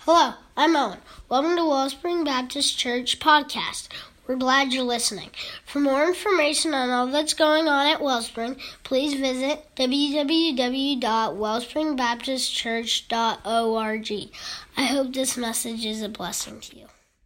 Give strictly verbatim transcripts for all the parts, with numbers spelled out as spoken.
Hello, I'm Owen. Welcome to Wellspring Baptist Church Podcast. We're glad you're listening. For more information on all that's going on at Wellspring, please visit w w w dot wellspring baptist church dot org. I hope this message is a blessing to you.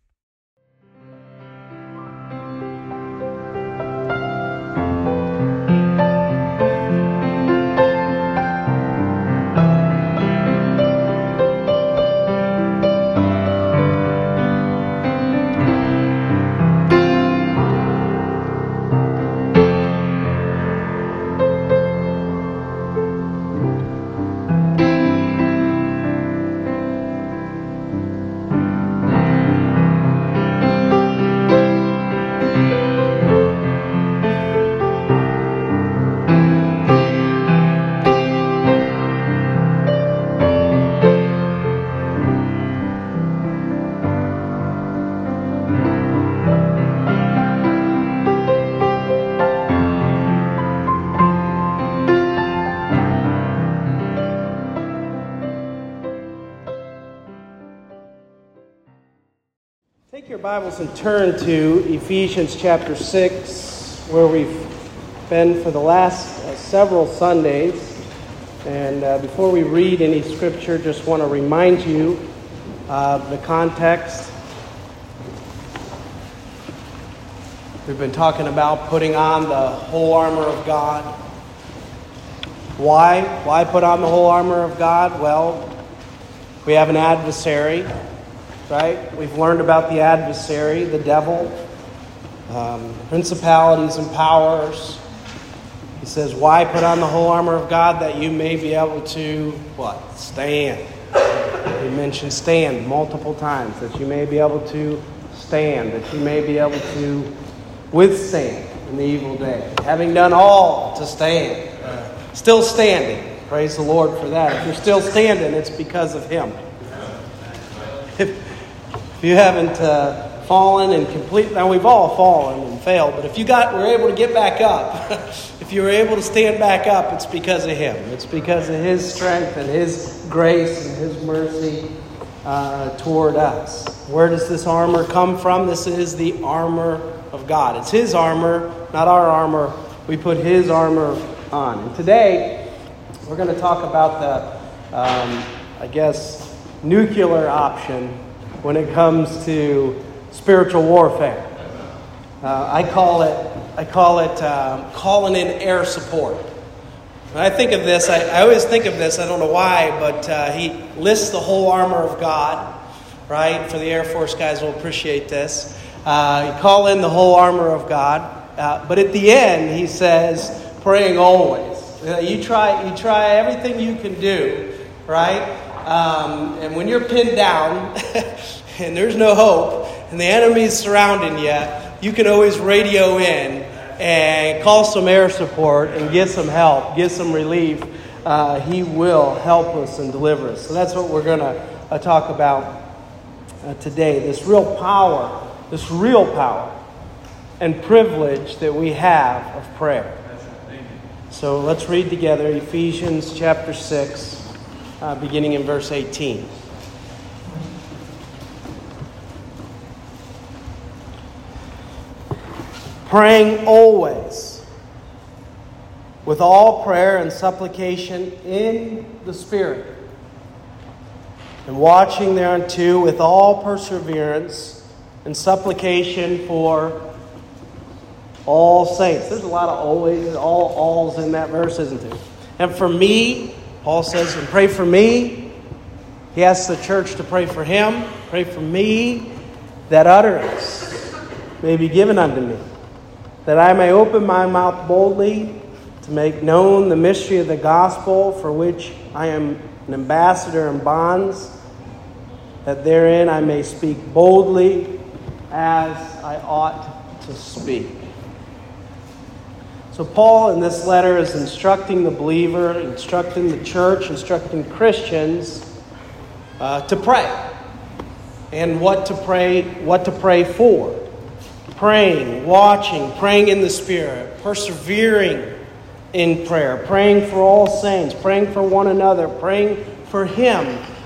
Take your Bibles and turn to Ephesians chapter six, where we've been for the last uh, several Sundays. And uh, before we read any scripture, just want to remind you of the context. We've been talking about putting on the whole armor of God. Why? Why put on the whole armor of God? Well, we have an adversary. Right? We've learned about the adversary, the devil, um, principalities and powers. He says, why put on the whole armor of God? That you may be able to, what? Stand. He mentioned stand multiple times. That you may be able to stand. That you may be able to withstand in the evil day. Having done all to stand. Still standing. Praise the Lord for that. If you're still standing, it's because of Him. If If you haven't uh, fallen and complete, now we've all fallen and failed, but if you got, were able to get back up, if you were able to stand back up, it's because of Him. It's because of His strength and His grace and His mercy uh, toward us. Where does this armor come from? This is the armor of God. It's His armor, not our armor. We put His armor on. And today, we're going to talk about the, um, I guess, nuclear option when it comes to spiritual warfare. Uh, I call it I call it um, calling in air support. When I think of this, I, I always think of this, I don't know why, but uh, he lists the whole armor of God, right? For the Air Force guys will appreciate this. Uh, you call in the whole armor of God, uh, but at the end he says, praying always. Uh, you try you try everything you can do, right? Um, and when you're pinned down and there's no hope and the enemy's surrounding you, you can always radio in and call some air support and get some help, get some relief. Uh, he will help us and deliver us. So that's what we're going to uh, talk about uh, today. This real power, this real power and privilege that we have of prayer. So let's read together Ephesians chapter six. Uh, beginning in verse eighteen. Praying always with all prayer and supplication in the Spirit, and watching thereunto with all perseverance and supplication for all saints. There's a lot of always, all alls in that verse, isn't there? And for me, Paul says, and pray for me. He asks the church to pray for him. Pray for me, that utterance may be given unto me, that I may open my mouth boldly to make known the mystery of the gospel, for which I am an ambassador in bonds, that therein I may speak boldly as I ought to speak. So Paul in this letter is instructing the believer, instructing the church, instructing Christians uh, to pray. And what to pray, what to pray for. Praying, watching, praying in the Spirit, persevering in prayer, praying for all saints, praying for one another, praying for Him.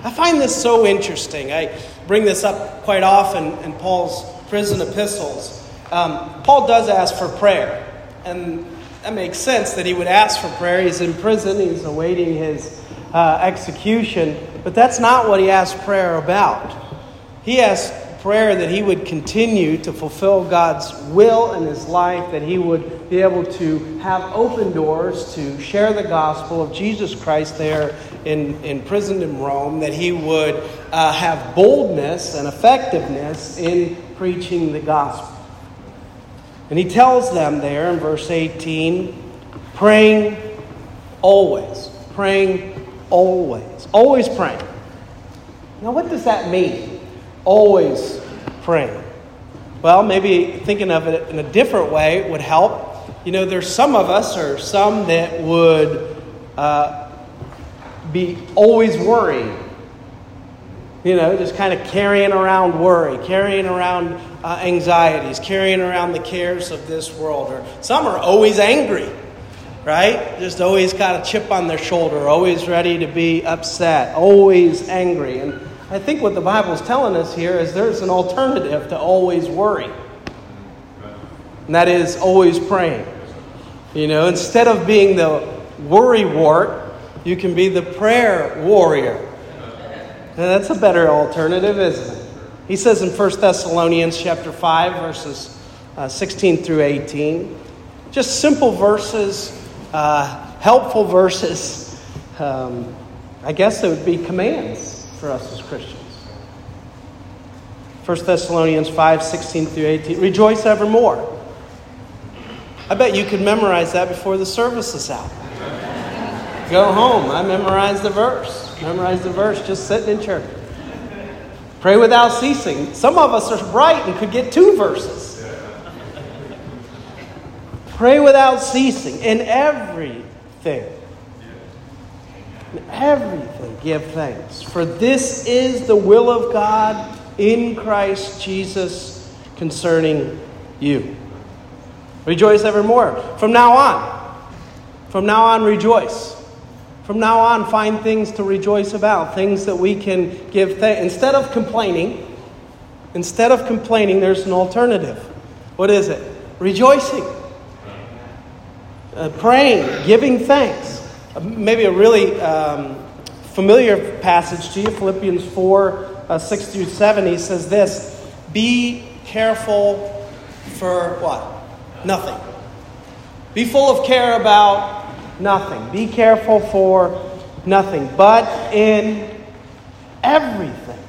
I find this so interesting. I bring this up quite often in Paul's prison epistles. Um, Paul does ask for prayer, and that makes sense that he would ask for prayer. He's in prison, he's awaiting his uh, execution, but that's not what he asked prayer about. He asked prayer that he would continue to fulfill God's will in his life, that he would be able to have open doors to share the gospel of Jesus Christ there in, in prison in Rome, that he would uh, have boldness and effectiveness in preaching the gospel. And he tells them there in verse eighteen, praying always, praying always, always praying. Now what does that mean? Always praying. Well, maybe thinking of it in a different way would help. You know, there's some of us, or some that would uh, be always worrying. You know, just kind of carrying around worry, carrying around uh, anxieties, carrying around the cares of this world. Or some are always angry, right? Just always got a chip on their shoulder, always ready to be upset, always angry. And I think what the Bible is telling us here is there's an alternative to always worry. And that is always praying. You know, instead of being the worry wart, you can be the prayer warrior. And that's a better alternative, isn't it? He says in First Thessalonians chapter five, verses uh, sixteen through eighteen, just simple verses, uh, helpful verses. Um, I guess it would be commands for us as Christians. First Thessalonians five, sixteen through eighteen. Rejoice evermore. I bet you could memorize that before the service is out. Go home. I memorized the verse. Memorize the verse just sitting in church. Pray without ceasing. Some of us are bright and could get two verses. Pray without ceasing. In everything. In everything give thanks. For this is the will of God in Christ Jesus concerning you. Rejoice evermore. From now on. From now on, rejoice. From now on, find things to rejoice about, things that we can give thanks. Instead of complaining, instead of complaining, there's an alternative. What is it? Rejoicing. Uh, praying, giving thanks. Uh, maybe a really um, familiar passage to you, Philippians four, uh, six through seven. He says this, be careful for what? Nothing. Be full of care about nothing. Be careful for nothing. But in everything,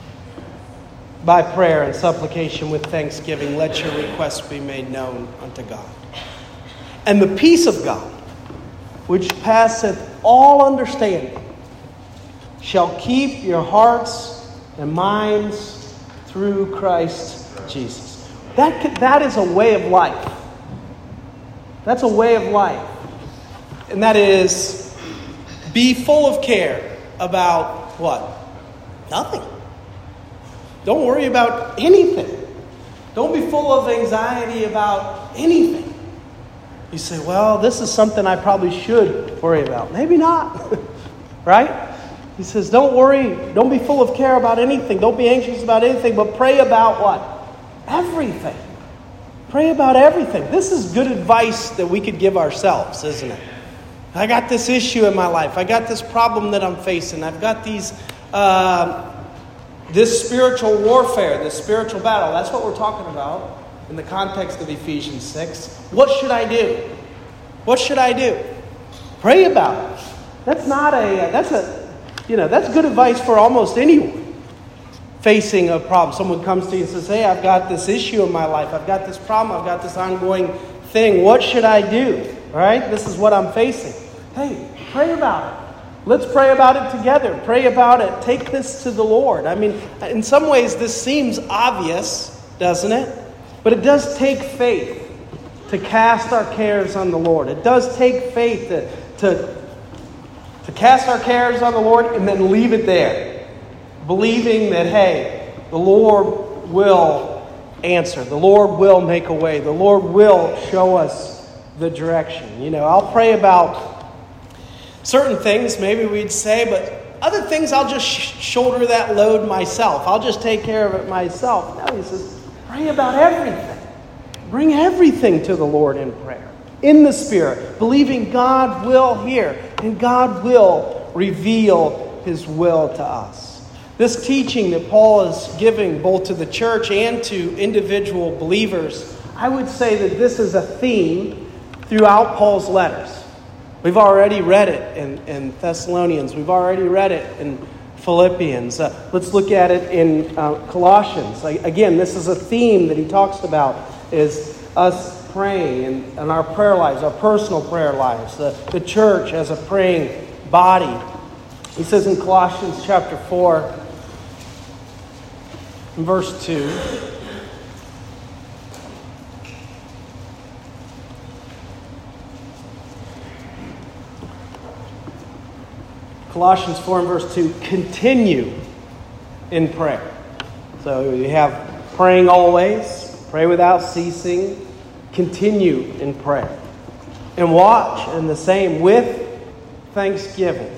by prayer and supplication with thanksgiving, let your requests be made known unto God. And the peace of God, which passeth all understanding, shall keep your hearts and minds through Christ Jesus. That, that is a way of life. That's a way of life. And that is, be full of care about what? Nothing. Don't worry about anything. Don't be full of anxiety about anything. You say, well, this is something I probably should worry about. Maybe not. Right? He says, don't worry. Don't be full of care about anything. Don't be anxious about anything, but pray about what? Everything. Pray about everything. This is good advice that we could give ourselves, isn't it? I got this issue in my life. I got this problem that I'm facing. I've got these, uh, this spiritual warfare, this spiritual battle. That's what we're talking about in the context of Ephesians six. What should I do? What should I do? Pray about it. That's not a, that's a, you know, that's good advice for almost anyone facing a problem. Someone comes to you and says, hey, I've got this issue in my life. I've got this problem. I've got this ongoing thing. What should I do? All right, this is what I'm facing. Hey, pray about it. Let's pray about it together. Pray about it. Take this to the Lord. I mean, in some ways this seems obvious, doesn't it? But it does take faith to cast our cares on the Lord. It does take faith to, to, to cast our cares on the Lord and then leave it there. Believing that, hey, the Lord will answer. The Lord will make a way. The Lord will show us the direction. You know, I'll pray about certain things, maybe we'd say, but other things I'll just sh- shoulder that load myself. I'll just take care of it myself. No, he says, pray about everything. Bring everything to the Lord in prayer, in the Spirit, believing God will hear and God will reveal His will to us. This teaching that Paul is giving both to the church and to individual believers, I would say that this is a theme throughout Paul's letters. We've already read it in, in Thessalonians. We've already read it in Philippians. Uh, let's look at it in uh, Colossians. Like, again, this is a theme that he talks about, is us praying and, and our prayer lives, our personal prayer lives, the, the church as a praying body. He says in Colossians chapter four, in verse two, Colossians four and verse two, continue in prayer. So you have praying always, pray without ceasing, continue in prayer. And watch, and the same with thanksgiving.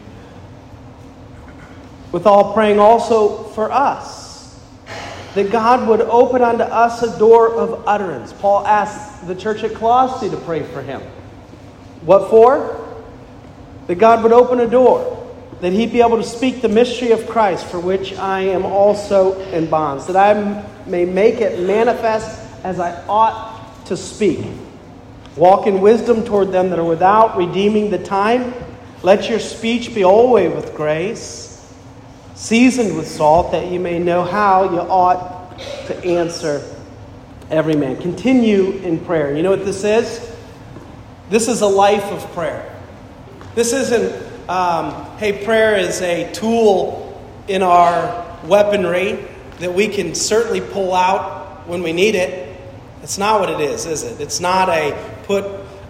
With all praying also for us, that God would open unto us a door of utterance. Paul asked the church at Colossae to pray for him. What for? That God would open a door, that He'd be able to speak the mystery of Christ, for which I am also in bonds, that I may make it manifest as I ought to speak. Walk in wisdom toward them that are without, redeeming the time. Let your speech be always with grace, seasoned with salt, that you may know how you ought to answer every man. Continue in prayer. You know what this is? This is a life of prayer. This isn't, um, hey, prayer is a tool in our weaponry that we can certainly pull out when we need it. It's not what it is, is it? It's not a put,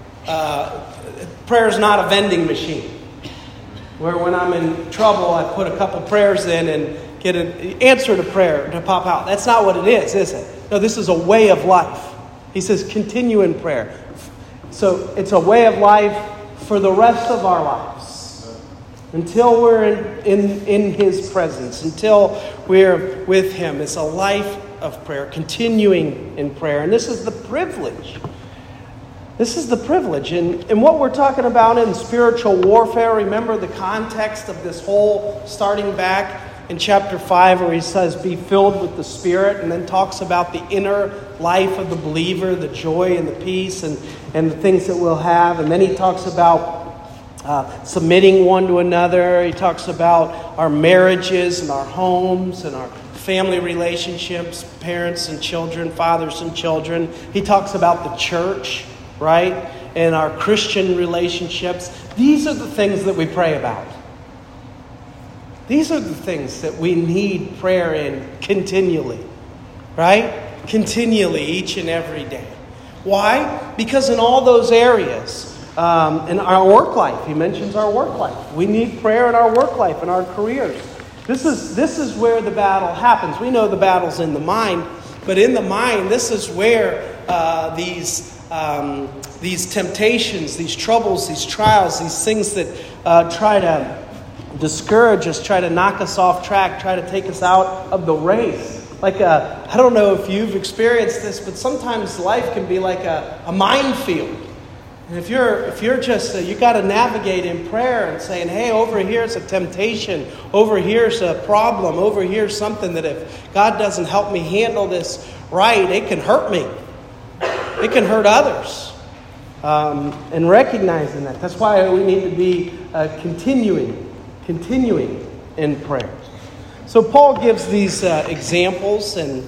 uh, prayer is not a vending machine where when I'm in trouble, I put a couple prayers in and get an answer to prayer to pop out. That's not what it is, is it? No, this is a way of life. He says, continue in prayer. So it's a way of life for the rest of our lives, until we're in, in, in His presence, until we're with Him. It's a life of prayer, continuing in prayer. And this is the privilege. This is the privilege. And, and what we're talking about in spiritual warfare, remember the context of this whole, starting back in chapter five, where he says, be filled with the Spirit, and then talks about the inner life of the believer, the joy and the peace and, and the things that we'll have. And then he talks about uh, submitting one to another. He talks about our marriages and our homes and our family relationships, parents and children, fathers and children. He talks about the church, right? And our Christian relationships. These are the things that we pray about. These are the things that we need prayer in continually, right? Continually, each and every day. Why? Because in all those areas, um, in our work life, he mentions our work life. We need prayer in our work life, in our careers. This is, this is where the battle happens. We know the battle's in the mind, but in the mind, this is where uh, these um, these temptations, these troubles, these trials, these things that uh, try to discourage us, try to knock us off track, try to take us out of the race. Like a, I don't know if you've experienced this, but sometimes life can be like a, a minefield. And if you're if you're just uh, you got to navigate in prayer and saying, hey, over here's a temptation, over here's a problem, over here's something that if God doesn't help me handle this right, it can hurt me. It can hurt others. Um, and recognizing that, that's why we need to be uh, continuing. Continuing in prayer. So Paul gives these uh, examples in,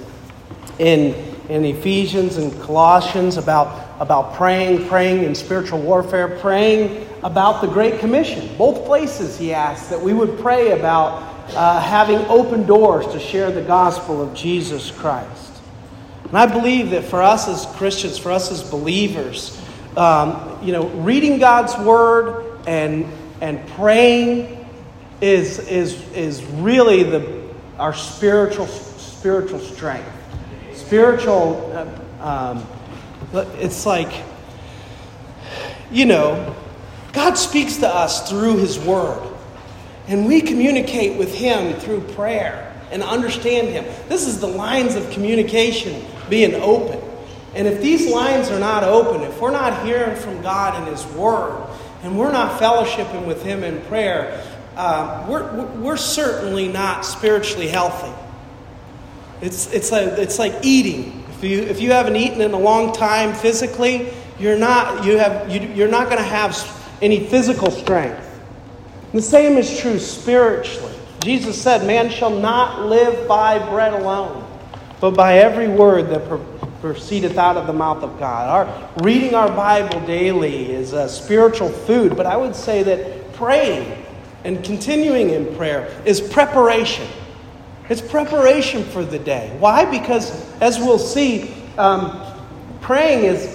in in Ephesians and Colossians about, about praying, praying in spiritual warfare, praying about the Great Commission. Both places he asks that we would pray about uh, having open doors to share the gospel of Jesus Christ. And I believe that for us as Christians, for us as believers, um, you know, reading God's Word and and praying is is is really the our spiritual spiritual strength. Spiritual, uh, um, it's like, you know, God speaks to us through His Word. And we communicate with him through prayer and understand him. This is the lines of communication being open. And if these lines are not open, if we're not hearing from God and his word, and we're not fellowshipping with him in prayer, uh, we're, we're certainly not spiritually healthy. It's, it's, like, it's like eating. If you, if you haven't eaten in a long time physically, you're not, you have, you, you're not going to have any physical strength. The same is true spiritually. Jesus said, man shall not live by bread alone, but by every word that pro- proceedeth out of the mouth of God. Our reading our Bible daily is a spiritual food, but I would say that praying and continuing in prayer is preparation. It's preparation for the day. Why? Because as we'll see, um, praying is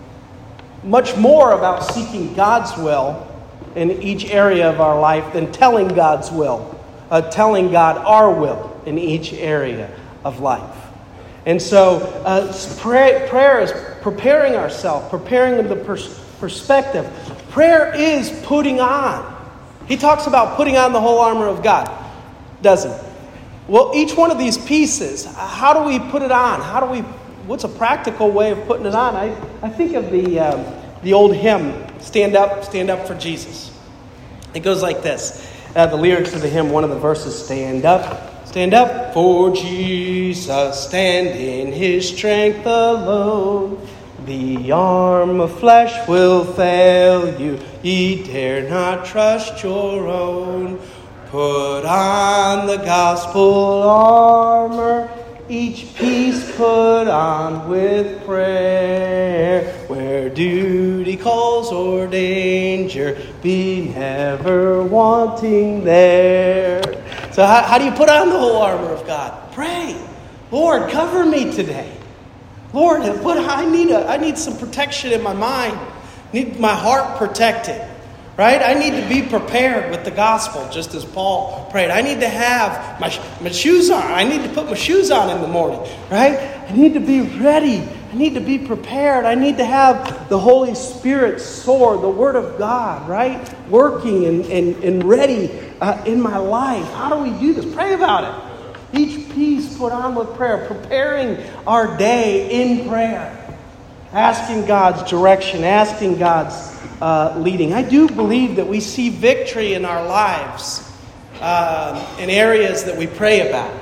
much more about seeking God's will in each area of our life than telling God's will, uh, telling God our will in each area of life. And so uh, pray, prayer is preparing ourselves, preparing the pers- perspective. Prayer is putting on. He talks about putting on the whole armor of God, doesn't he? Well, each one of these pieces, how do we put it on? How do we? What's a practical way of putting it on? I, I think of the um, the old hymn, "Stand Up, Stand Up for Jesus." It goes like this. Uh, the lyrics of the hymn, one of the verses, "Stand up. Stand up for Jesus, stand in his strength alone. The arm of flesh will fail you, ye dare not trust your own. Put on the gospel armor, each piece put on with prayer. Where duty calls or danger, be never wanting there." So how, how do you put on the whole armor of God? Pray. Lord, cover me today. Lord, what I need a, I need some protection in my mind. I need my heart protected. Right? I need to be prepared with the gospel, just as Paul prayed. I need to have my, my shoes on. I need to put my shoes on in the morning. Right? I need to be ready. I need to be prepared. I need to have the Holy Spirit's sword, the Word of God, right? Working and, and, and ready uh, in my life. How do we do this? Pray about it. Each piece put on with prayer. Preparing our day in prayer. Asking God's direction. Asking God's Uh, leading. I do believe that we see victory in our lives uh, in areas that we pray about.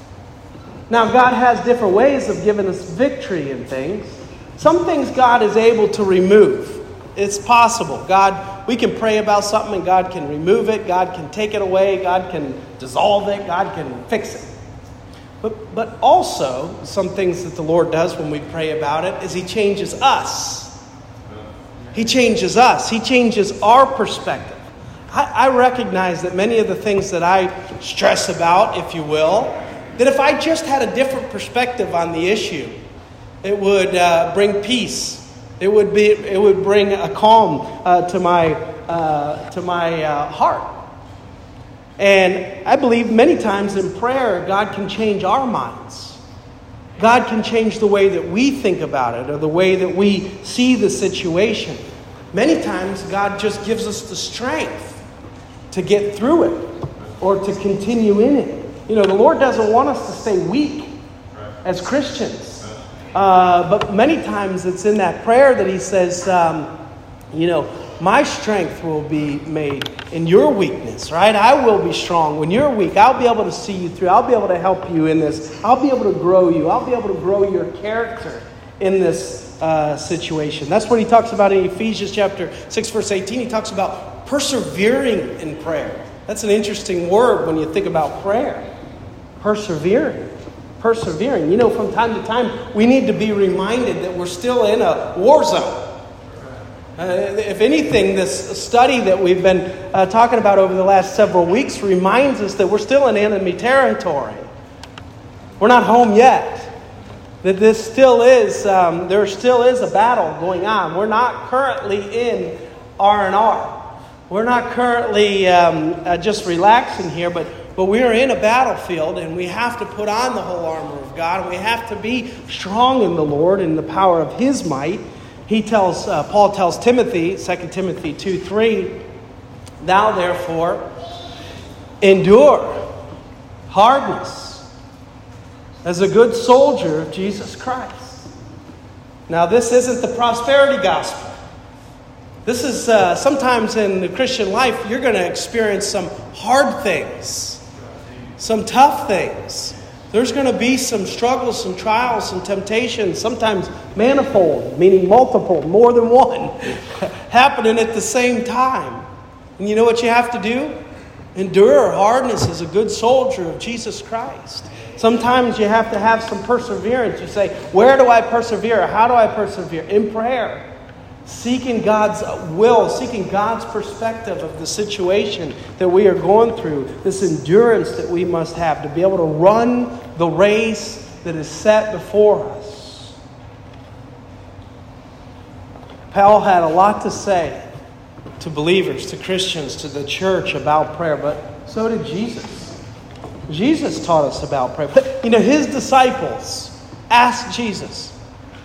Now, God has different ways of giving us victory in things. Some things God is able to remove. It's possible. God, we can pray about something and God can remove it. God can take it away. God can dissolve it. God can fix it. But, but also, some things that the Lord does when we pray about it is He changes us. He changes us. He changes our perspective. I, I recognize that many of the things that I stress about, if you will, that if I just had a different perspective on the issue, it would uh, bring peace. It would be. It would bring a calm uh, to my uh, to my uh, heart. And I believe many times in prayer, God can change our minds. God can change the way that we think about it or the way that we see the situation. Many times God just gives us the strength to get through it or to continue in it. You know, the Lord doesn't want us to stay weak as Christians. Uh, but many times it's in that prayer that He says, um, you know, my strength will be made in your weakness, right? I will be strong. When you're weak, I'll be able to see you through. I'll be able to help you in this. I'll be able to grow you. I'll be able to grow your character in this uh, situation. That's what he talks about in Ephesians chapter six, verse eighteen. He talks about persevering in prayer. That's an interesting word when you think about prayer. Persevering. Persevering. You know, from time to time, we need to be reminded that we're still in a war zone. Uh, if anything, this study that we've been uh, talking about over the last several weeks reminds us that we're still in enemy territory. We're not home yet. That this still is, um, there still is a battle going on. We're not currently in R and R. We're not currently um, uh, just relaxing here, but, but we are in a battlefield, and we have to put on the whole armor of God. And we have to be strong in the Lord and the power of His might. He tells, uh, Paul tells Timothy, Second Timothy two three, "Thou therefore endure hardness as a good soldier of Jesus Christ. Now, this isn't the prosperity gospel. This is uh, sometimes in the Christian life, you're going to experience some hard things, some tough things. There's going to be some struggles, some trials, some temptations, sometimes manifold, meaning multiple, more than one, happening at the same time. And you know what you have to do? Endure hardness as a good soldier of Jesus Christ. Sometimes you have to have some perseverance. You say, where do I persevere? How do I persevere? In prayer. Seeking God's will, seeking God's perspective of the situation that we are going through. This endurance that we must have to be able to run the race that is set before us. Paul had a lot to say to believers, to Christians, to the church about prayer, but so did Jesus. Jesus taught us about prayer. But, you know, his disciples asked Jesus,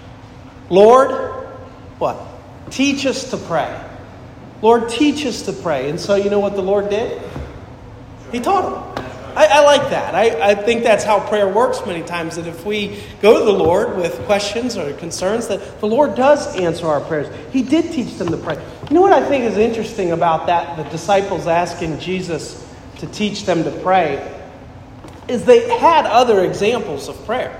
Lord, what? Teach us to pray. Lord, teach us to pray. And so you know what the Lord did? He taught them. I, I like that. I, I think that's how prayer works many times. That if we go to the Lord with questions or concerns, that the Lord does answer our prayers. He did teach them to pray. You know what I think is interesting about that, the disciples asking Jesus to teach them to pray, is they had other examples of prayer.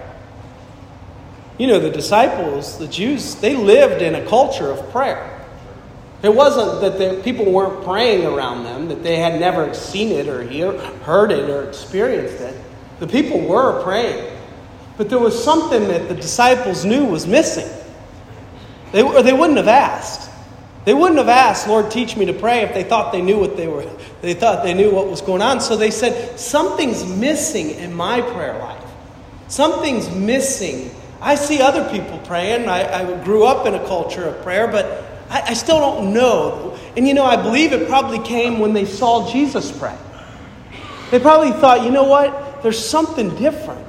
You know, the disciples, the Jews, they lived in a culture of prayer. It wasn't that the people weren't praying around them, that they had never seen it or hear, heard it or experienced it. The people were praying. But there was something that the disciples knew was missing. They, or they wouldn't have asked. They wouldn't have asked, Lord, teach me to pray, if they thought they knew what they were. They thought they knew what was going on. So they said, something's missing in my prayer life. Something's missing. I see other people praying. I, I grew up in a culture of prayer, but I, I still don't know. And you know, I believe it probably came when they saw Jesus pray. They probably thought, you know what? There's something different.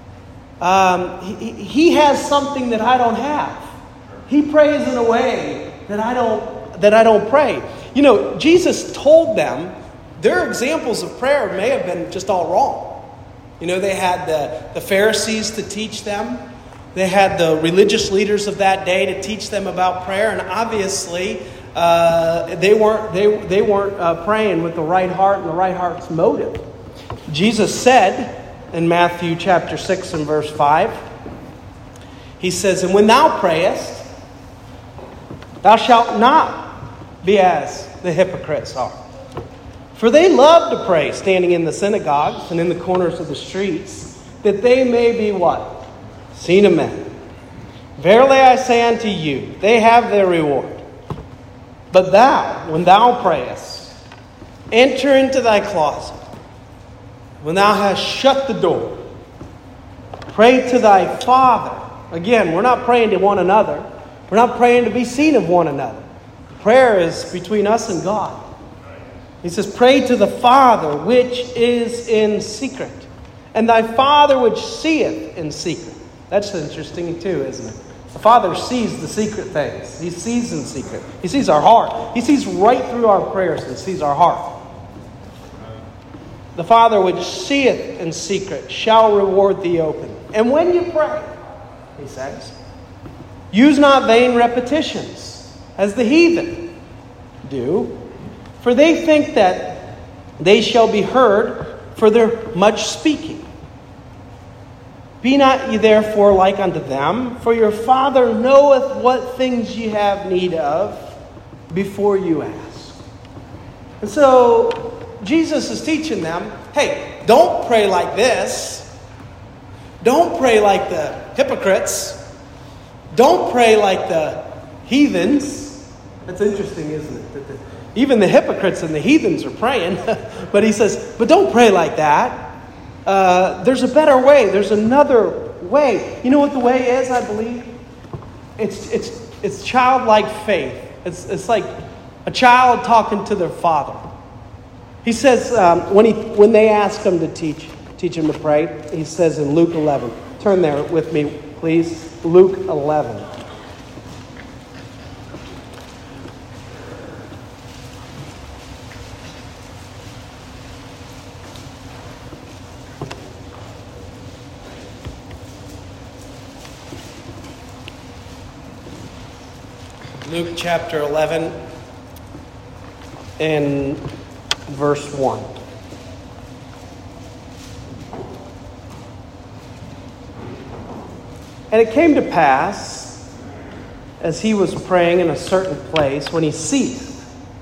Um, he, he has something that I don't have. He prays in a way that I don't that I don't pray. You know, Jesus told them their examples of prayer may have been just all wrong. You know, they had the, the Pharisees to teach them. They had the religious leaders of that day to teach them about prayer, and obviously uh, they weren't they they weren't uh, praying with the right heart and the right heart's motive. Jesus said in Matthew chapter six and verse five, he says, "And when thou prayest, thou shalt not be as the hypocrites are, for they love to pray, standing in the synagogues and in the corners of the streets, that they may be" what? "Seen of men. Verily I say unto you, they have their reward. But thou, when thou prayest, enter into thy closet. When thou hast shut the door, pray to thy Father." Again, we're not praying to one another. We're not praying to be seen of one another. Prayer is between us and God. He says, "Pray to the Father which is in secret, and thy Father which seeth in secret." That's interesting too, isn't it? The Father sees the secret things. He sees in secret. He sees our heart. He sees right through our prayers and sees our heart. "The Father which seeth in secret shall reward thee openly. And when you pray," he says, "use not vain repetitions, as the heathen do, for they think that they shall be heard for their much speaking. Be not ye therefore like unto them, for your Father knoweth what things ye have need of before you ask." And so Jesus is teaching them, hey, don't pray like this. Don't pray like the hypocrites. Don't pray like the heathens. That's interesting, isn't it? That the, even the hypocrites and the heathens are praying. But he says, but don't pray like that. Uh, there's a better way. There's another way. You know what the way is, I believe? It's it's it's childlike faith. It's it's like a child talking to their father. He says um, when he when they ask him to teach teach him to pray, he says in Luke eleven. Turn there with me, please. Luke eleven. Luke chapter eleven and verse one. And it came to pass, as he was praying in a certain place, when he ceased,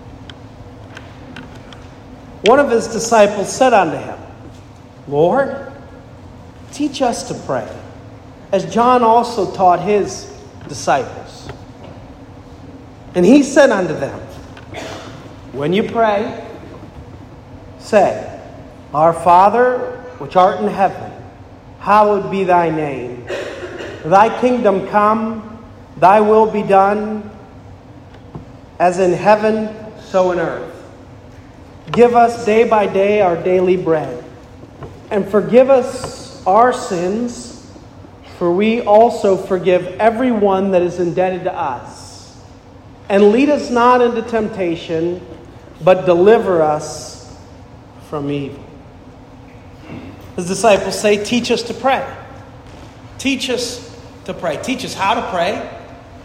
one of his disciples said unto him, Lord, teach us to pray, as John also taught his disciples. And he said unto them, when you pray, say, Our Father, which art in heaven, hallowed be thy name. Thy kingdom come, thy will be done, as in heaven, so in earth. Give us day by day our daily bread, and forgive us our sins, for we also forgive everyone that is indebted to us. And lead us not into temptation, but deliver us from evil. His disciples say, teach us to pray. Teach us to pray. Teach us how to pray.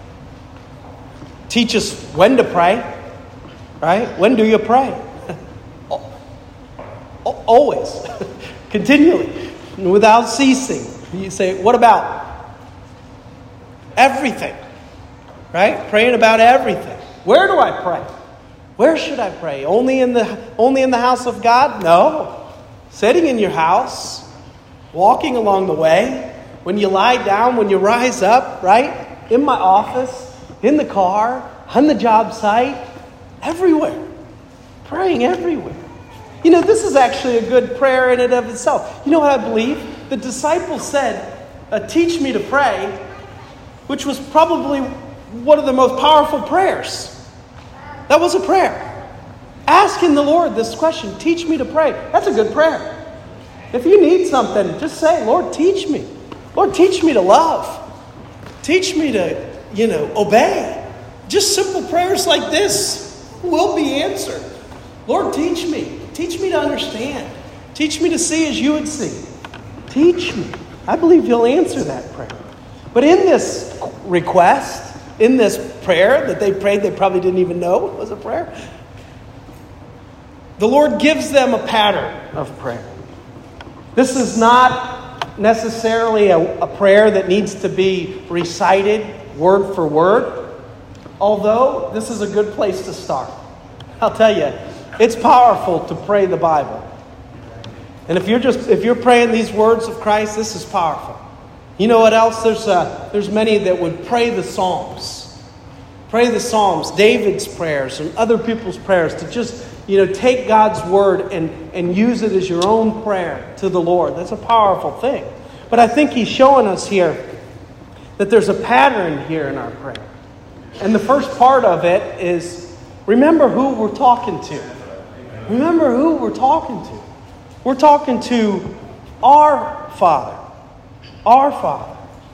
Teach us when to pray. Right? When do you pray? Always. Continually. Without ceasing. You say, what about? Everything. Right? Praying about everything. Where do I pray? Where should I pray? Only in the only in the house of God? No. Sitting in your house. Walking along the way. When you lie down, when you rise up, right? In my office, in the car, on the job site, everywhere. Praying everywhere. You know, this is actually a good prayer in and of itself. You know what I believe? The disciples said, uh, teach me to pray, which was probably one of the most powerful prayers. That was a prayer. Asking the Lord this question, teach me to pray. That's a good prayer. If you need something, just say, Lord, teach me. Lord, teach me to love. Teach me to, you know, obey. Just simple prayers like this will be answered. Lord, teach me. Teach me to understand. Teach me to see as you would see. Teach me. I believe He'll answer that prayer. But in this request, in this prayer that they prayed, they probably didn't even know it was a prayer, the Lord gives them a pattern of prayer. This is not necessarily a, a prayer that needs to be recited word for word, although this is a good place to start. I'll tell you, it's powerful to pray the Bible. And if you're just if you're praying these words of Christ, this is powerful. You know what else? There's uh, there's many that would pray the Psalms. Pray the Psalms, David's prayers and other people's prayers, to just, you know, take God's word and, and use it as your own prayer to the Lord. That's a powerful thing. But I think He's showing us here that there's a pattern here in our prayer. And the first part of it is, remember who we're talking to. Remember who we're talking to. We're talking to our Father. Our Father.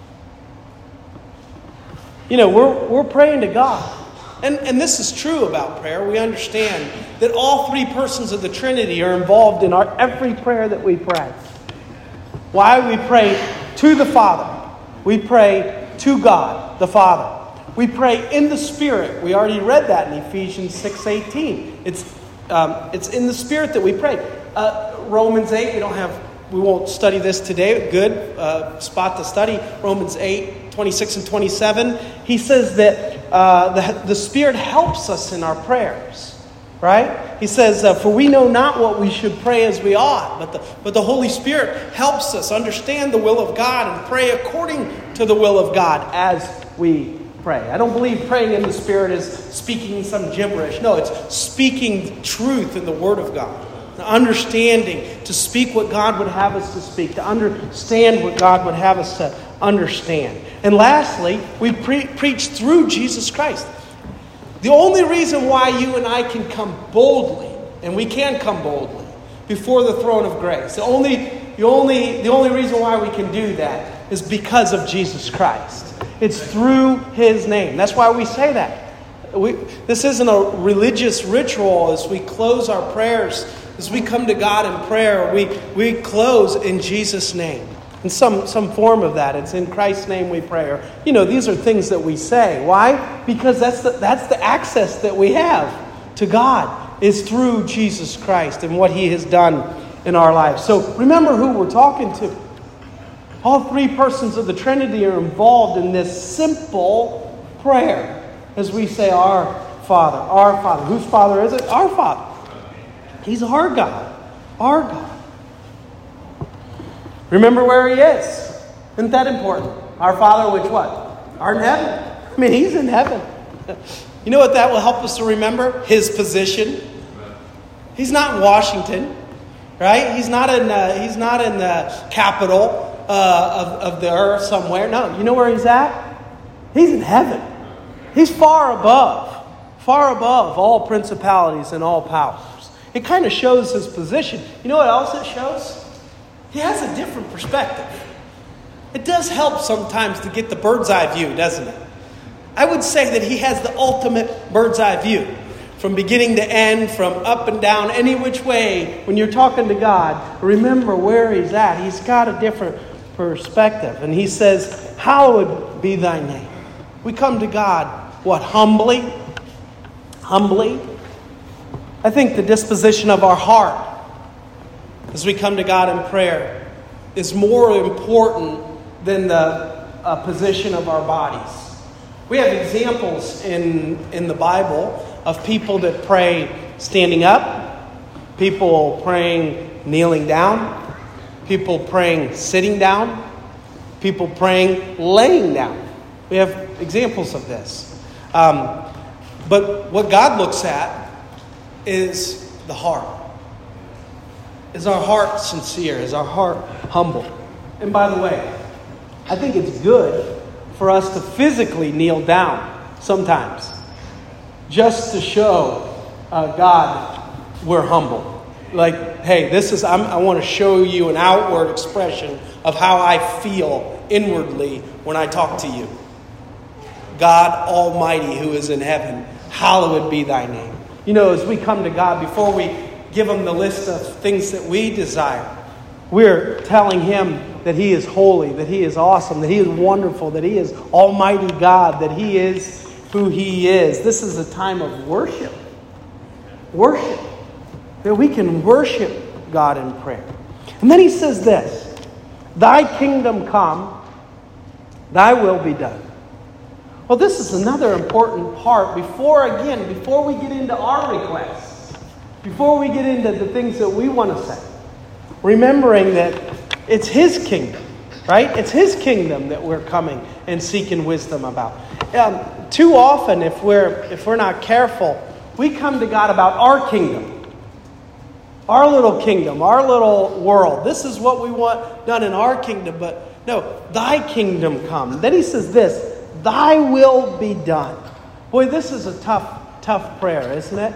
You know, we're we're praying to God. And, and this is true about prayer. We understand that all three persons of the Trinity are involved in our every prayer that we pray. Why? We pray to the Father. We pray to God, the Father. We pray in the Spirit. We already read that in Ephesians six eighteen. It's um, it's in the Spirit that we pray. Uh, Romans eight, we don't have, we won't study this today. Good uh, spot to study. Romans eight, twenty-six and twenty-seven. He says that uh, the, the Spirit helps us in our prayers. Right? He says, uh, for we know not what we should pray as we ought, but the, but the Holy Spirit helps us understand the will of God and pray according to the will of God as we pray. I don't believe praying in the Spirit is speaking some gibberish. No, it's speaking truth in the Word of God. The understanding, to speak what God would have us to speak, to understand what God would have us to understand. And lastly, we pre- preach through Jesus Christ. The only reason why you and I can come boldly, and we can come boldly, before the throne of grace, the only, the only, the only reason why we can do that is because of Jesus Christ. It's through His name. That's why we say that. We, this isn't a religious ritual as we close our prayers. As we come to God in prayer, we, we close in Jesus' name. In some, some form of that. It's in Christ's name we pray. Or, you know, these are things that we say. Why? Because that's the, that's the access that we have to God, is through Jesus Christ and what he has done in our lives. So remember who we're talking to. All three persons of the Trinity are involved in this simple prayer as we say, Our Father, our Father. Whose Father is it? Our Father. He's our God. Our God. Remember where he is. Isn't that important? Our Father, which what? Art in heaven. I mean, he's in heaven. You know what that will help us to remember? His position. He's not in Washington, right? He's not in. Uh, he's not in the capital uh, of of the earth somewhere. No, you know where he's at? He's in heaven. He's far above, far above all principalities and all powers. It kind of shows his position. You know what else it shows? He has a different perspective. It does help sometimes to get the bird's eye view, doesn't it? I would say that he has the ultimate bird's eye view. From beginning to end, from up and down, any which way. When you're talking to God, remember where he's at. He's got a different perspective. And he says, hallowed be thy name. We come to God, what, humbly? Humbly? I think the disposition of our heart as we come to God in prayer is more important than the uh, position of our bodies. We have examples in, in the Bible of people that pray standing up, people praying kneeling down, people praying sitting down, people praying laying down. We have examples of this. Um, but what God looks at is the heart. Is our heart sincere? Is our heart humble? And by the way, I think it's good for us to physically kneel down sometimes, just to show uh, God we're humble. Like, hey, this is, I'm, I want to show you an outward expression of how I feel inwardly when I talk to you. God Almighty who is in heaven, hallowed be thy name. You know, as we come to God, before we give him the list of things that we desire, we're telling him that he is holy, that he is awesome, that he is wonderful, that he is Almighty God, that he is who he is. This is a time of worship. Worship. That we can worship God in prayer. And then he says this, thy kingdom come, thy will be done. Well, this is another important part before, again, before we get into our requests, before we get into the things that we want to say. Remembering that it's his kingdom, right? It's his kingdom that we're coming and seeking wisdom about. Um, too often, if we're if we're not careful, we come to God about our kingdom, our little kingdom, our little world. This is what we want done in our kingdom, but no, thy kingdom come. Then he says this, thy will be done. Boy, this is a tough, tough prayer, isn't it?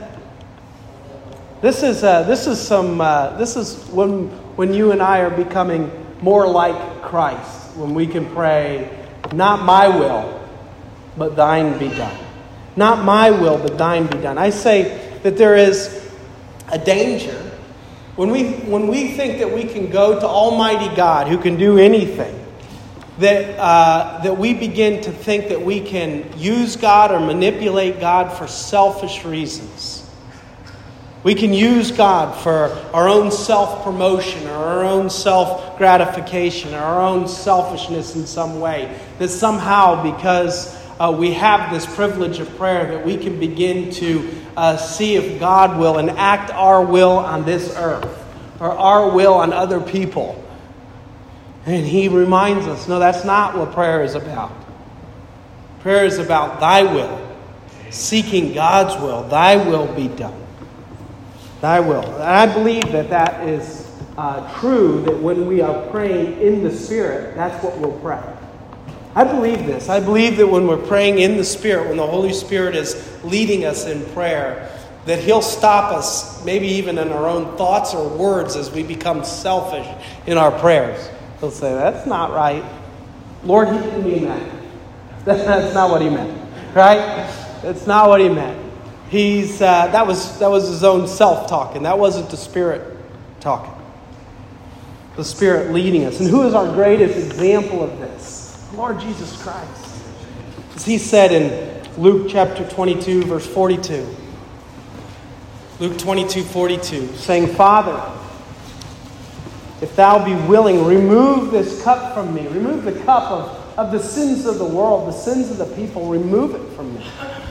This is uh, this is some uh, this is when when you and I are becoming more like Christ, when we can pray, not my will, but thine be done. Not my will, but thine be done. I say that there is a danger when we when we think that we can go to Almighty God who can do anything, that uh, that we begin to think that we can use God or manipulate God for selfish reasons. We can use God for our own self-promotion or our own self-gratification or our own selfishness in some way. That somehow, because uh, we have this privilege of prayer, that we can begin to uh, see if God will enact our will on this earth or our will on other people. And he reminds us, no, that's not what prayer is about. Prayer is about thy will, seeking God's will. Thy will be done. Thy will. And I believe that that is uh, true, that when we are praying in the Spirit, that's what we'll pray. I believe this. I believe that when we're praying in the Spirit, when the Holy Spirit is leading us in prayer, that he'll stop us, maybe even in our own thoughts or words as we become selfish in our prayers. He'll say, that's not right. Lord, he didn't mean that. That's not what he meant. Right? That's not what he meant. He's uh, that was that was his own self talking. That wasn't the Spirit talking. the Spirit leading us. And who is our greatest example of this? Lord Jesus Christ. As he said in Luke chapter twenty-two, verse forty-two. Luke twenty-two, forty-two, saying, Father, if thou be willing, remove this cup from me. Remove the cup of, of the sins of the world, the sins of the people. Remove it from me.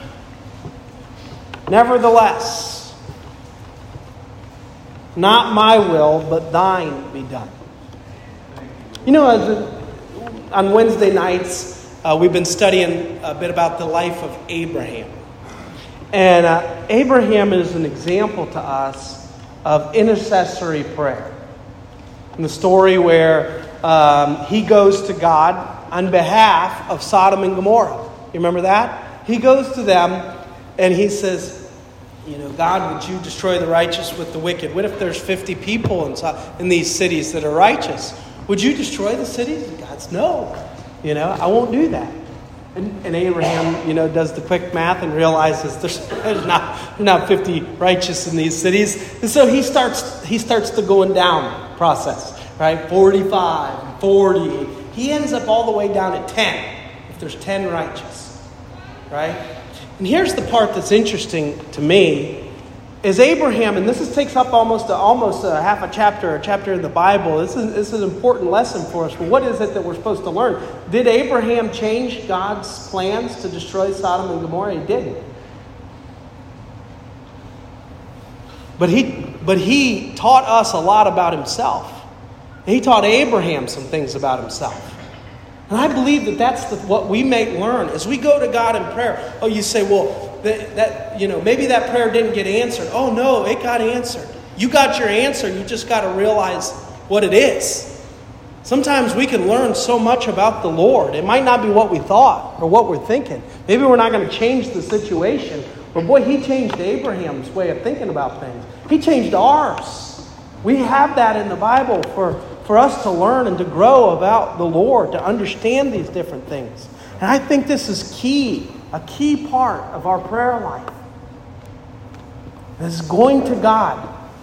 Nevertheless, not my will, but thine be done. You know, as a, on Wednesday nights, uh, we've been studying a bit about the life of Abraham. And uh, Abraham is an example to us of intercessory prayer. In the story where um, he goes to God on behalf of Sodom and Gomorrah. You remember that? He goes to them and he says, you know, God, would you destroy the righteous with the wicked? What if there's fifty people in, in these cities that are righteous? Would you destroy the cities? And God's, no. You know, I won't do that. And, and Abraham, you know, does the quick math and realizes there's, there's not there's not fifty righteous in these cities. And so he starts he starts the going down process, right? forty-five, forty. He ends up all the way down at ten, if there's ten righteous, right? And here's the part that's interesting to me, is Abraham, and this is, takes up almost a, almost a half a chapter, a chapter in the Bible. This is, this is an important lesson for us. Well, what is it that we're supposed to learn? Did Abraham change God's plans to destroy Sodom and Gomorrah? He didn't. But he, but he taught us a lot about himself. He taught Abraham some things about himself. And I believe that that's the, what we may learn as we go to God in prayer. Oh, you say, well, that, that you know, maybe that prayer didn't get answered. Oh, no, it got answered. You got your answer. You just got to realize what it is. Sometimes we can learn so much about the Lord. It might not be what we thought or what we're thinking. Maybe we're not going to change the situation. But boy, he changed Abraham's way of thinking about things. He changed ours. We have that in the Bible for For us to learn and to grow about the Lord, to understand these different things. And I think this is key, a key part of our prayer life. This is going to God,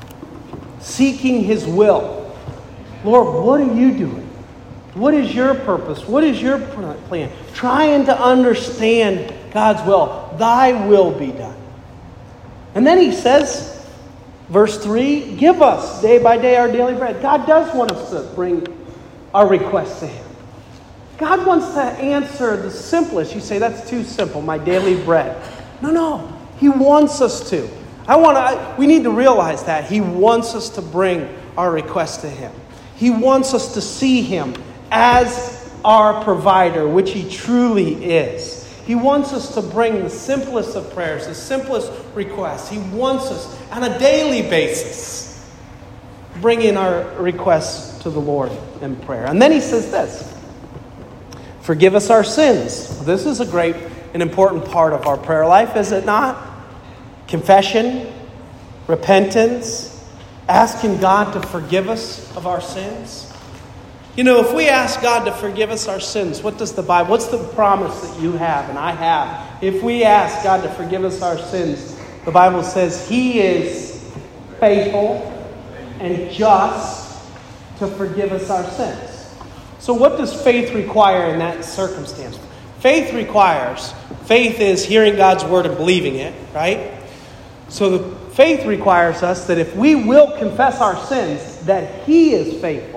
seeking His will. Lord, what are you doing? What is your purpose? What is your plan? Trying to understand God's will. Thy will be done. And then he says, verse three, give us day by day our daily bread. God does want us to bring our requests to Him. God wants to answer the simplest. You say, that's too simple, my daily bread. No, no. He wants us to. I want to. We need to realize that. He wants us to bring our requests to Him. He wants us to see Him as our provider, which He truly is. He wants us to bring the simplest of prayers, the simplest requests. He wants us on a daily basis bring in our requests to the Lord in prayer. And then he says this, forgive us our sins. This is a great and important part of our prayer life, is it not? Confession, repentance, asking God to forgive us of our sins. You know, if we ask God to forgive us our sins, what does the Bible, what's the promise that you have and I have? If we ask God to forgive us our sins, the Bible says He is faithful and just to forgive us our sins. So what does faith require in that circumstance? Faith requires, faith is hearing God's word and believing it, right? So the faith requires us that if we will confess our sins, that He is faithful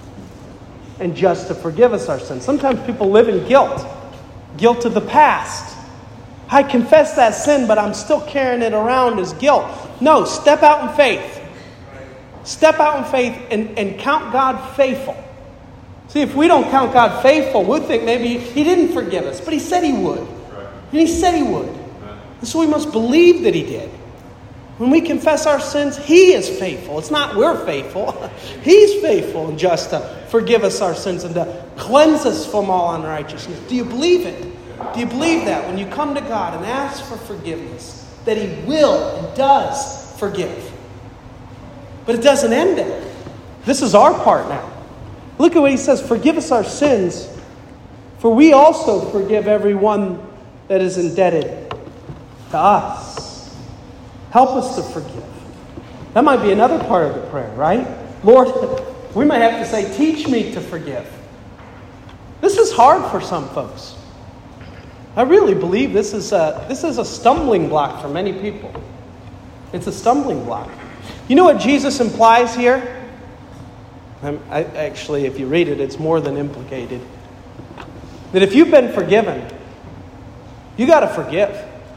and just to forgive us our sins. Sometimes people live in guilt. Guilt of the past. I confess that sin, but I'm still carrying it around as guilt. No, step out in faith. Step out in faith and, and count God faithful. See, if we don't count God faithful, we'll think maybe He didn't forgive us, but He said He would. And He said He would. And so we must believe that He did. When we confess our sins, He is faithful. It's not we're faithful. He's faithful and just to forgive us our sins and to cleanse us from all unrighteousness. Do you believe it? Do you believe that when you come to God and ask for forgiveness, that He will and does forgive? But it doesn't end there. This is our part now. Look at what He says, forgive us our sins, for we also forgive everyone that is indebted to us. Help us to forgive. That might be another part of the prayer, right? Lord, We might have to say, teach me to forgive. This is hard for some folks. I really believe this is a, this is a stumbling block for many people. It's a stumbling block. You know what Jesus implies here? I'm, I, actually, if you read it, it's more than implicated. That if you've been forgiven, you got to forgive.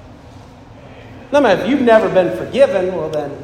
No matter if you've never been forgiven, well then.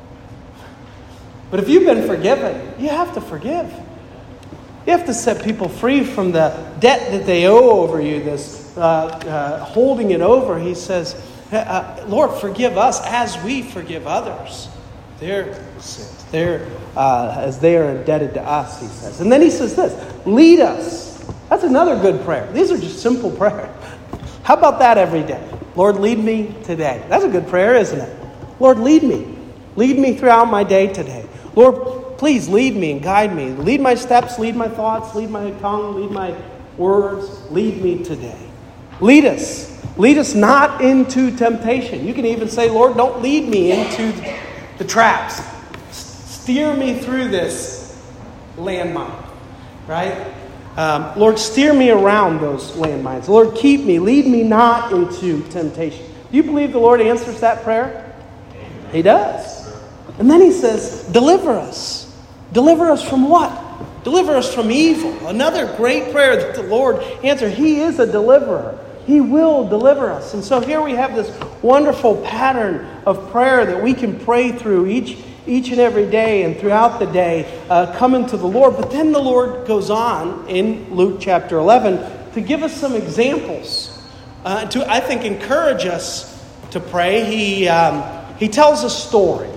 But if you've been forgiven, you have to forgive. You have to set people free from the debt that they owe over you, this uh, uh, holding it over. He says, uh, Lord, forgive us as we forgive others. Their sins, their, uh, as they are indebted to us, he says. And then he says this, lead us. That's another good prayer. These are just simple prayers. How about that every day? Lord, lead me today. That's a good prayer, isn't it? Lord, lead me. Lead me throughout my day today. Lord, please lead me and guide me. Lead my steps, lead my thoughts, lead my tongue, lead my words. Lead me today. Lead us. Lead us not into temptation. You can even say, Lord, don't lead me into the traps. Steer me through this landmine. Right? Um, Lord, steer me around those landmines. Lord, keep me. Lead me not into temptation. Do you believe the Lord answers that prayer? He does. And then he says, deliver us. Deliver us from what? Deliver us from evil. Another great prayer that the Lord answers. He is a deliverer. He will deliver us. And so here we have this wonderful pattern of prayer that we can pray through each, each and every day and throughout the day, uh, coming to the Lord. But then the Lord goes on in Luke chapter eleven to give us some examples, uh, to, I think, encourage us to pray. He, um, he tells a story.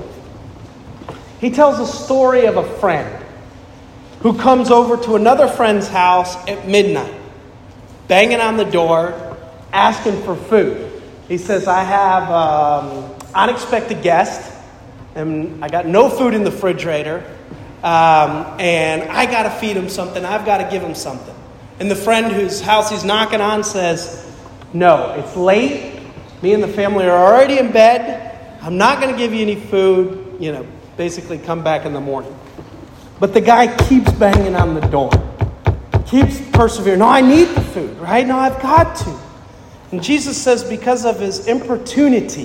He tells a story of a friend who comes over to another friend's house at midnight, banging on the door, asking for food. He says, I have um, unexpected guest, and I got no food in the refrigerator, um, and I got to feed him something. I've got to give him something. And the friend whose house he's knocking on says, no, it's late. Me and the family are already in bed. I'm not going to give you any food. You know, basically come back in the morning. But the guy keeps banging on the door. Keeps persevering. No, I need the food, right? No, I've got to. And Jesus says because of his importunity,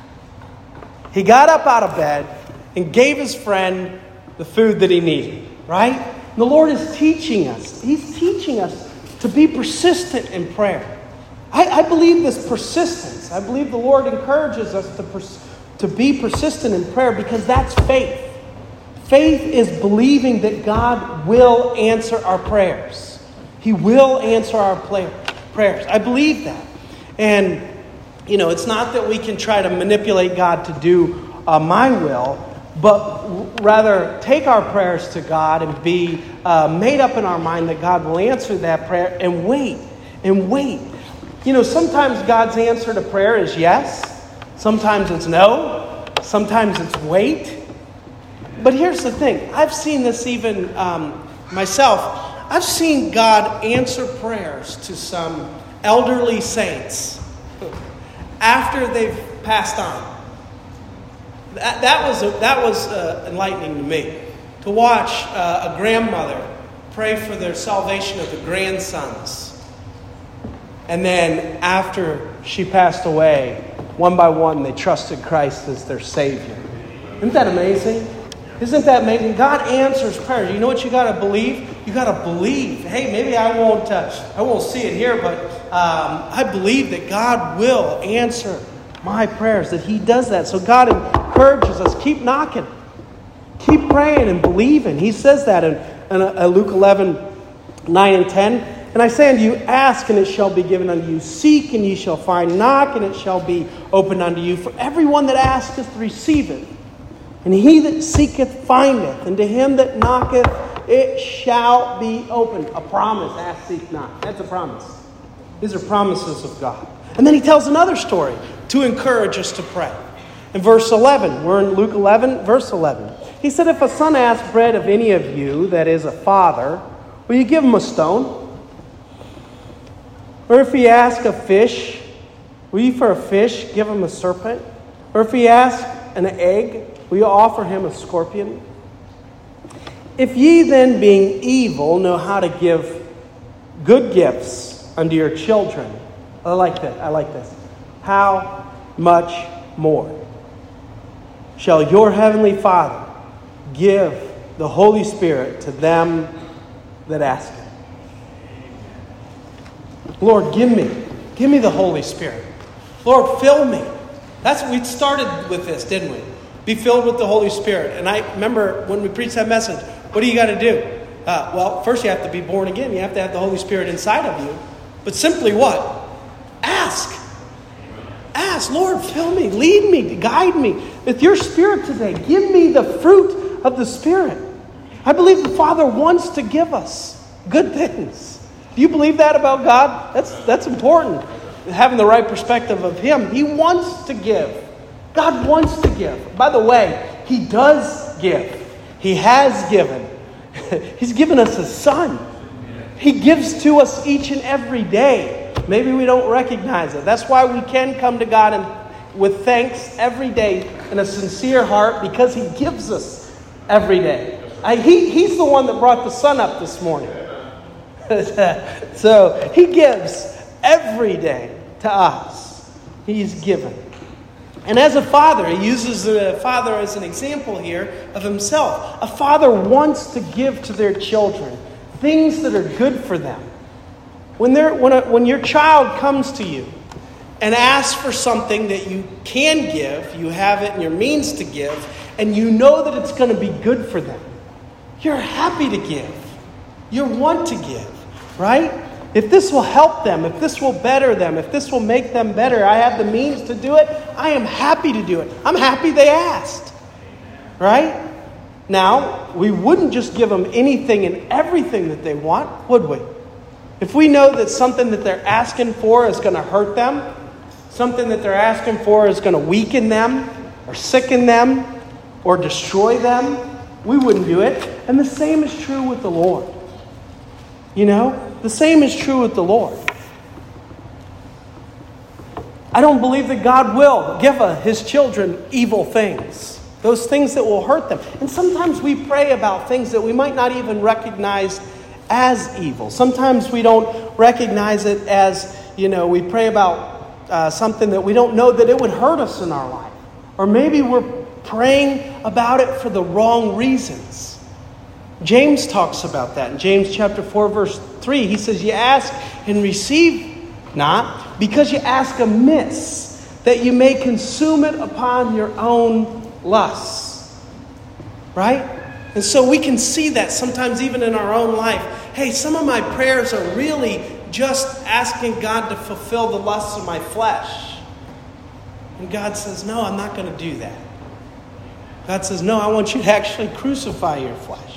he got up out of bed and gave his friend the food that he needed, right? And the Lord is teaching us. He's teaching us to be persistent in prayer. I, I believe this persistence. I believe the Lord encourages us to persist. To be persistent in prayer because that's faith. Faith is believing that God will answer our prayers. He will answer our prayers. I believe that. And, you know, it's not that we can try to manipulate God to do uh, my will, but rather take our prayers to God and be uh, made up in our mind that God will answer that prayer and wait and wait. You know, sometimes God's answer to prayer is yes. Sometimes it's no. Sometimes it's wait. But here's the thing. I've seen this even um, myself. I've seen God answer prayers to some elderly saints after they've passed on. That, that was, a, that was uh, enlightening to me. To watch uh, a grandmother pray for their salvation of the grandsons. And then after she passed away, one by one, they trusted Christ as their Savior. Isn't that amazing? Isn't that amazing? God answers prayers. You know what you got to believe? You got to believe. Hey, maybe I won't. Uh, I won't see it here, but um, I believe that God will answer my prayers. That He does that. So God encourages us. Keep knocking. Keep praying and believing. He says that in, in uh, Luke eleven, nine and ten. And I say unto you, ask and it shall be given unto you. Seek and ye shall find. Knock and it shall be opened unto you. For everyone that asketh receiveth. And he that seeketh findeth. And to him that knocketh it shall be opened. A promise. Ask, seek, knock. That's a promise. These are promises of God. And then he tells another story to encourage us to pray. In verse eleven. We're in Luke eleven, verse eleven. He said, if a son asks bread of any of you that is a father, will you give him a stone? Or if he asks a fish, will you for a fish give him a serpent? Or if he asks an egg, will you offer him a scorpion? If ye then, being evil, know how to give good gifts unto your children. I like that. I like this. How much more shall your heavenly Father give the Holy Spirit to them that ask Him? Lord, give me. Give me the Holy Spirit. Lord, fill me. That's what we started with this, didn't we? Be filled with the Holy Spirit. And I remember when we preached that message, what do you got to do? Uh, well, first you have to be born again. You have to have the Holy Spirit inside of you. But simply what? Ask. Ask, Lord, fill me, lead me, guide me with your Spirit today. Give me the fruit of the Spirit. I believe the Father wants to give us good things. Do you believe that about God? That's that's important. Having the right perspective of Him. He wants to give. God wants to give. By the way, He does give. He has given. He's given us His Son. He gives to us each and every day. Maybe we don't recognize it. That's why we can come to God and with thanks every day in a sincere heart, because He gives us every day. I, he, he's the one that brought the sun up this morning. So He gives every day to us. He's given. And as a father, He uses the father as an example here of Himself. A father wants to give to their children things that are good for them. When, they're, when, a, when your child comes to you and asks for something that you can give, you have it in your means to give, and you know that it's going to be good for them, you're happy to give. You want to give, right? If this will help them, if this will better them, if this will make them better, I have the means to do it, I am happy to do it. I'm happy they asked, right? Now, we wouldn't just give them anything and everything that they want, would we? If we know that something that they're asking for is going to hurt them, something that they're asking for is going to weaken them, or sicken them, or destroy them, we wouldn't do it. And the same is true with the Lord. You know? The same is true with the Lord. I don't believe that God will give His children evil things. Those things that will hurt them. And sometimes we pray about things that we might not even recognize as evil. Sometimes we don't recognize it as, you know, we pray about uh, something that we don't know that it would hurt us in our life. Or maybe we're praying about it for the wrong reasons. James talks about that in James chapter four, verse three. He says, you ask and receive not, because you ask amiss, that you may consume it upon your own lusts. Right? And so we can see that sometimes even in our own life. Hey, some of my prayers are really just asking God to fulfill the lusts of my flesh. And God says, no, I'm not going to do that. God says, no, I want you to actually crucify your flesh.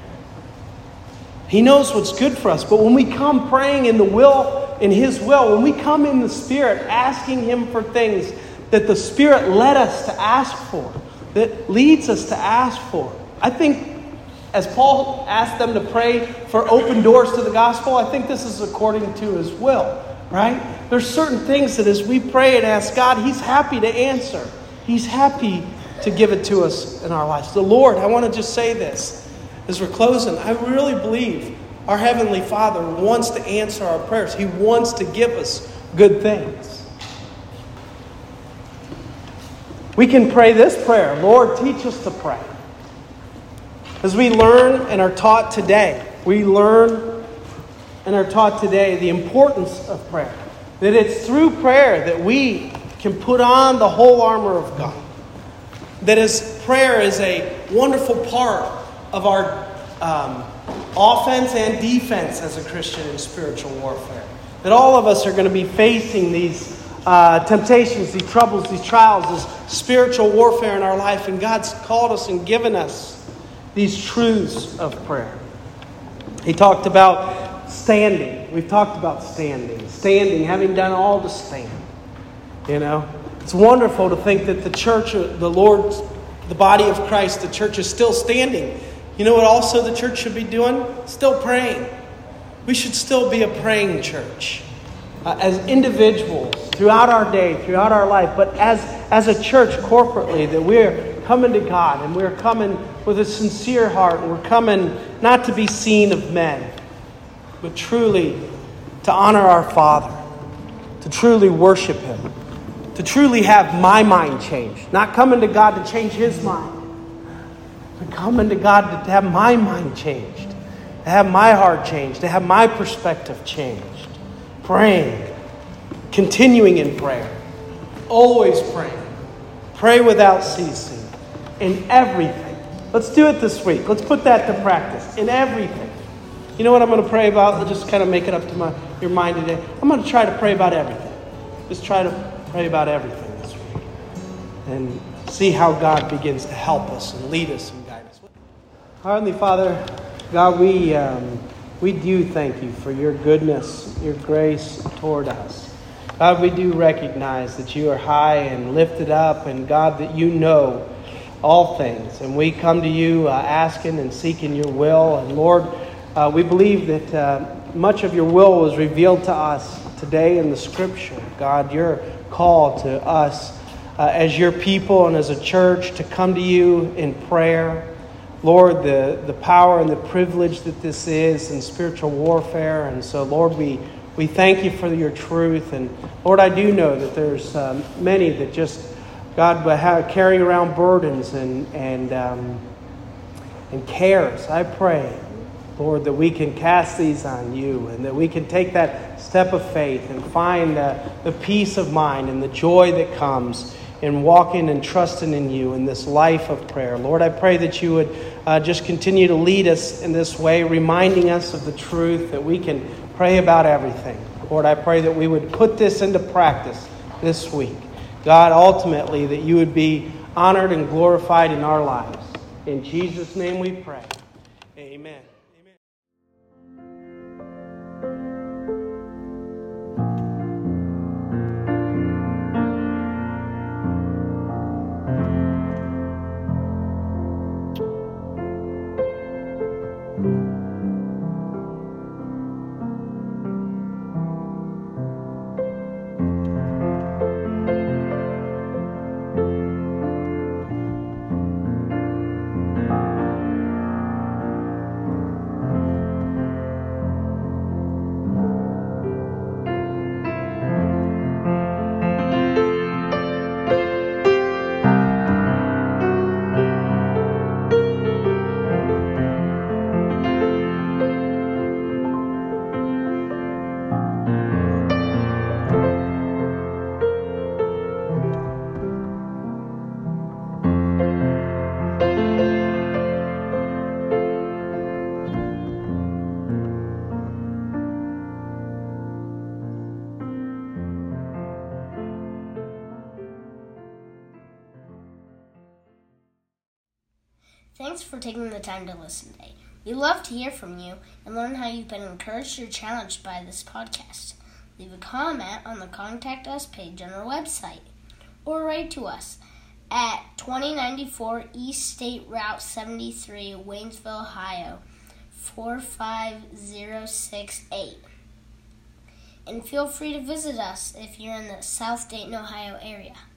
He knows what's good for us. But when we come praying in the will, in His will, when we come in the Spirit, asking Him for things that the Spirit led us to ask for, that leads us to ask for. I think as Paul asked them to pray for open doors to the gospel, I think this is according to His will, right? There's certain things that as we pray and ask God, He's happy to answer. He's happy to give it to us in our lives. The Lord, I want to just say this. As we're closing, I really believe our Heavenly Father wants to answer our prayers. He wants to give us good things. We can pray this prayer, Lord, teach us to pray. As we learn and are taught today, we learn and are taught today the importance of prayer. That it's through prayer that we can put on the whole armor of God. That is, prayer is a wonderful part of our um, offense and defense as a Christian in spiritual warfare. That all of us are going to be facing these uh, temptations, these troubles, these trials, this spiritual warfare in our life. And God's called us and given us these truths of prayer. He talked about standing. We've talked about standing. Standing, having done all to stand. You know, it's wonderful to think that the church, the Lord's, the body of Christ, the church is still standing. You know what also the church should be doing? Still praying. We should still be a praying church. Uh, as individuals, throughout our day, throughout our life, but as, as a church corporately, that we're coming to God, and we're coming with a sincere heart, and we're coming not to be seen of men, but truly to honor our Father, to truly worship Him, to truly have my mind changed. Not coming to God to change His mind, but coming to God to have my mind changed, to have my heart changed, to have my perspective changed. Praying, continuing in prayer, always praying. Pray without ceasing, in everything. Let's do it this week. Let's put that to practice, in everything. You know what I'm going to pray about? I'll just kind of make it up to my your mind today. I'm going to try to pray about everything. Just try to pray about everything this week. And see how God begins to help us and lead us and guide us. Our Heavenly Father, God, we, um, we do thank you for your goodness, your grace toward us. God, we do recognize that you are high and lifted up, and God, that you know all things. And we come to you uh, asking and seeking your will. And Lord, uh, we believe that uh, much of your will was revealed to us today in the Scripture. God, your call to us uh, as your people and as a church to come to you in prayer. Lord, the, the power and the privilege that this is in spiritual warfare. And so, Lord, we, we thank you for your truth. And Lord, I do know that there's um, many that just, God, have, carry around burdens and, and, um, and cares. I pray, Lord, that we can cast these on you and that we can take that step of faith and find uh, the peace of mind and the joy that comes in walking and trusting in you in this life of prayer. Lord, I pray that you would uh, just continue to lead us in this way, reminding us of the truth that we can pray about everything. Lord, I pray that we would put this into practice this week. God, ultimately, that you would be honored and glorified in our lives. In Jesus' name we pray. Amen. Thanks for taking the time to listen today. We love to hear from you and learn how you've been encouraged or challenged by this podcast. Leave a comment on the Contact Us page on our website, or write to us at twenty ninety-four East State Route seventy-three, Waynesville, Ohio, four five zero six eight. And feel free to visit us if you're in the South Dayton, Ohio area.